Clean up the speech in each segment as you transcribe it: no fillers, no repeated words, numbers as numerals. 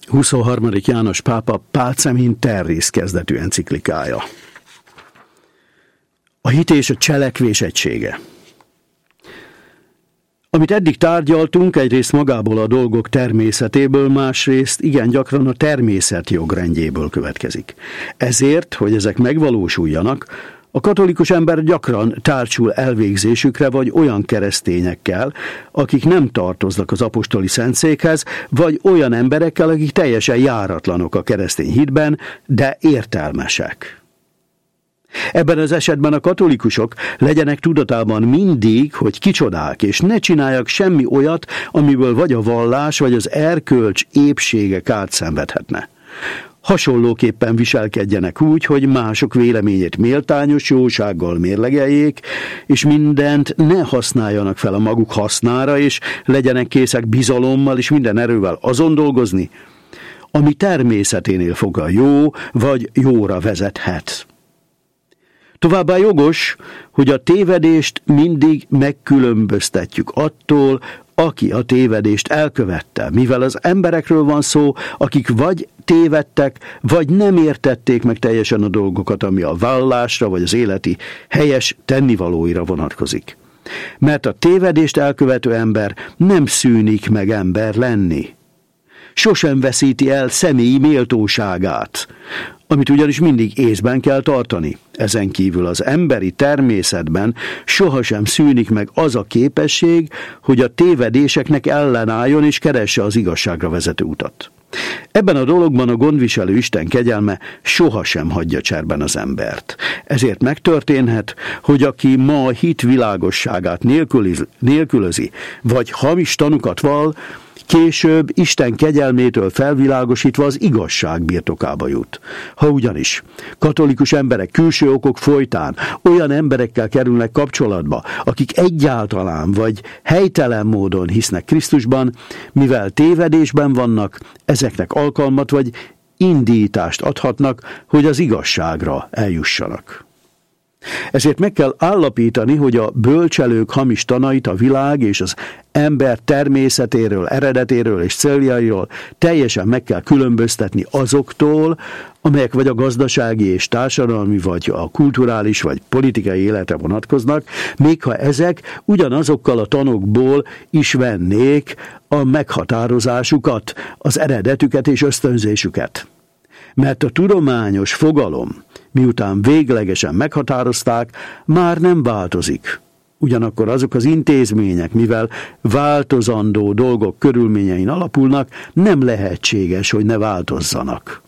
23. János pápa Pacem in Terris kezdetű enciklikája. A hit és a cselekvés egysége. Amit eddig tárgyaltunk, egyrészt magából a dolgok természetéből, másrészt igen gyakran a természet jogrendjéből következik. Ezért, hogy ezek megvalósuljanak, a katolikus ember gyakran társul elvégzésükre vagy olyan keresztényekkel, akik nem tartoznak az apostoli szentszékhez, vagy olyan emberekkel, akik teljesen járatlanok a keresztény hitben, de értelmesek. Ebben az esetben a katolikusok legyenek tudatában mindig, hogy kicsodák, és ne csináljak semmi olyat, amiből vagy a vallás, vagy az erkölcs épsége kárt szenvedhetne. Hasonlóképpen viselkedjenek úgy, hogy mások véleményét méltányos jósággal mérlegeljék, és mindent ne használjanak fel a maguk hasznára, és legyenek készek bizalommal és minden erővel azon dolgozni, ami természeténél fogva jó, vagy jóra vezethet. Továbbá jogos, hogy a tévedést mindig megkülönböztetjük attól, aki a tévedést elkövette, mivel az emberekről van szó, akik vagy tévedtek, vagy nem értették meg teljesen a dolgokat, ami a vallásra vagy az életi helyes tennivalóira vonatkozik. Mert a tévedést elkövető ember nem szűnik meg ember lenni. Sosem veszíti el személyi méltóságát, amit ugyanis mindig észben kell tartani. Ezen kívül az emberi természetben sohasem szűnik meg az a képesség, hogy a tévedéseknek ellenálljon és keresse az igazságra vezető utat. Ebben a dologban a gondviselő Isten kegyelme sohasem hagyja cserben az embert. Ezért megtörténhet, hogy aki ma a hit világosságát nélkülözi, vagy hamis tanukat vall, később Isten kegyelmétől felvilágosítva az igazság birtokába jut. Ha ugyanis katolikus emberek külső okok folytán olyan emberekkel kerülnek kapcsolatba, akik egyáltalán vagy helytelen módon hisznek Krisztusban, mivel tévedésben vannak, ezeknek alkalmat vagy indítást adhatnak, hogy az igazságra eljussanak. Ezért meg kell állapítani, hogy a bölcselők hamis tanait a világ és az ember természetéről, eredetéről és céljairól teljesen meg kell különböztetni azoktól, amelyek vagy a gazdasági és társadalmi, vagy a kulturális, vagy politikai életre vonatkoznak, még ha ezek ugyanazokkal a tanokból is vennék a meghatározásukat, az eredetüket és ösztönzésüket. Mert a tudományos fogalom, miután véglegesen meghatározták, már nem változik. Ugyanakkor azok az intézmények, mivel változandó dolgok körülményein alapulnak, nem lehetséges, hogy ne változzanak.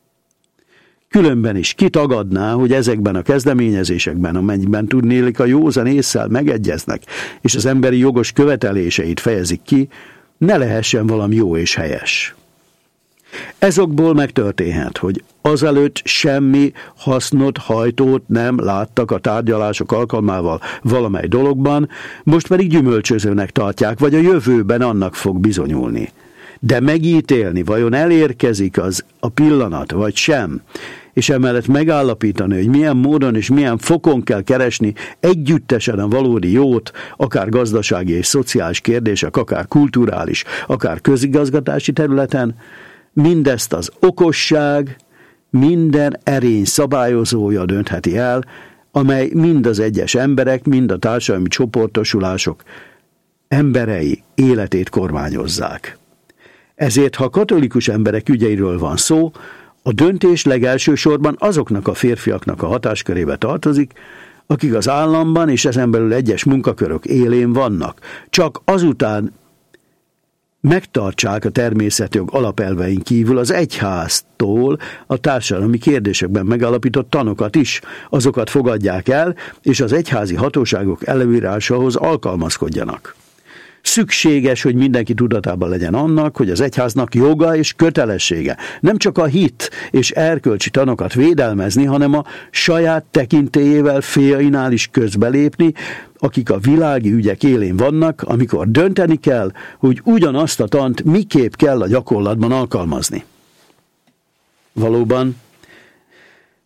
Különben is kitagadná, hogy ezekben a kezdeményezésekben, amennyiben tudnélik a józan ésszel megegyeznek, és az emberi jogos követeléseit fejezik ki, ne lehessen valami jó és helyes. Ezokból megtörténhet, hogy azelőtt semmi hasznot, hajtót nem láttak a tárgyalások alkalmával valamely dologban, most pedig gyümölcsözőnek tartják, vagy a jövőben annak fog bizonyulni. De megítélni, vajon elérkezik az a pillanat, vagy sem, és emellett megállapítani, hogy milyen módon és milyen fokon kell keresni együttesen a valódi jót, akár gazdasági és szociális kérdések, akár kulturális, akár közigazgatási területen, mindezt az okosság minden erény szabályozója döntheti el, amely mind az egyes emberek, mind a társadalmi csoportosulások emberei életét kormányozzák. Ezért, ha katolikus emberek ügyeiről van szó, a döntés legelsősorban azoknak a férfiaknak a hatáskörébe tartozik, akik az államban és ezen belül egyes munkakörök élén vannak. Csak azután megtartsák a természetjog alapelvein kívül az egyháztól a társadalmi kérdésekben megalapított tanokat is, azokat fogadják el, és az egyházi hatóságok előírásához alkalmazkodjanak. Szükséges, hogy mindenki tudatában legyen annak, hogy az egyháznak joga és kötelessége nem csak a hit és erkölcsi tanokat védelmezni, hanem a saját tekintélyével féljainál is közbelépni, akik a világi ügyek élén vannak, amikor dönteni kell, hogy ugyanazt a tant miképp kell a gyakorlatban alkalmazni. Valóban,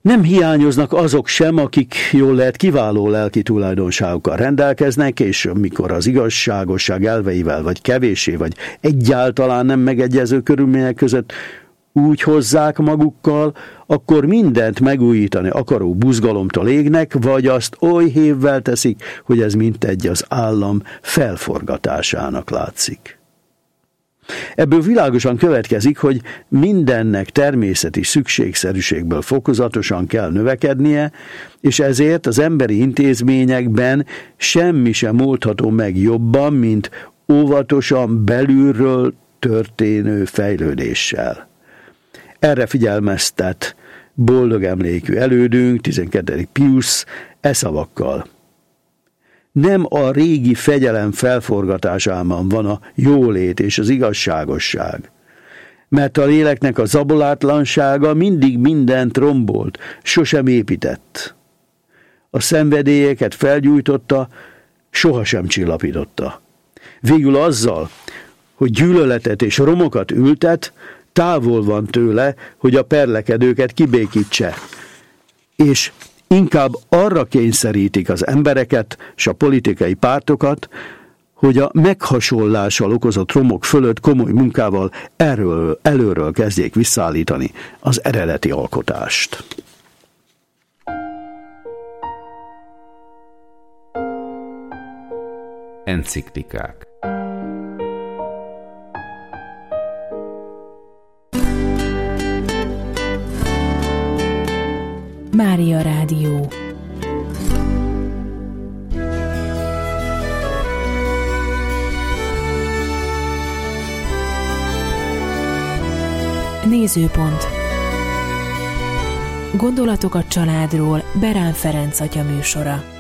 Nem hiányoznak azok sem, akik jól lehet kiváló lelki tulajdonságokkal rendelkeznek, és amikor az igazságosság elveivel, vagy kevéssé, vagy egyáltalán nem megegyező körülmények között úgy hozzák magukkal, akkor mindent megújítani akaró buzgalomtól égnek, vagy azt oly hévvel teszik, hogy ez mintegy az állam felforgatásának látszik. Ebből világosan következik, hogy mindennek természeti szükségszerűségből fokozatosan kell növekednie, és ezért az emberi intézményekben semmi sem oldható meg jobban, mint óvatosan belülről történő fejlődéssel. Erre figyelmeztet boldog emlékű elődünk, 12. Pius szavakkal. Nem a régi fegyelem felforgatásában van a jólét és az igazságosság, mert a léleknek a zabolátlansága mindig mindent rombolt, sosem épített. A szenvedélyeket felgyújtotta, sohasem csillapította. Végül azzal, hogy gyűlöletet és romokat ültet, távol van tőle, hogy a perlekedőket kibékítse, és inkább arra kényszerítik az embereket és a politikai pártokat, hogy a meghasonlással okozott romok fölött komoly munkával előről kezdjék visszaállítani az eredeti alkotást. Enciklikák. Mária Rádió. Nézőpont. Gondolatok a családról Berán Ferenc atya műsora.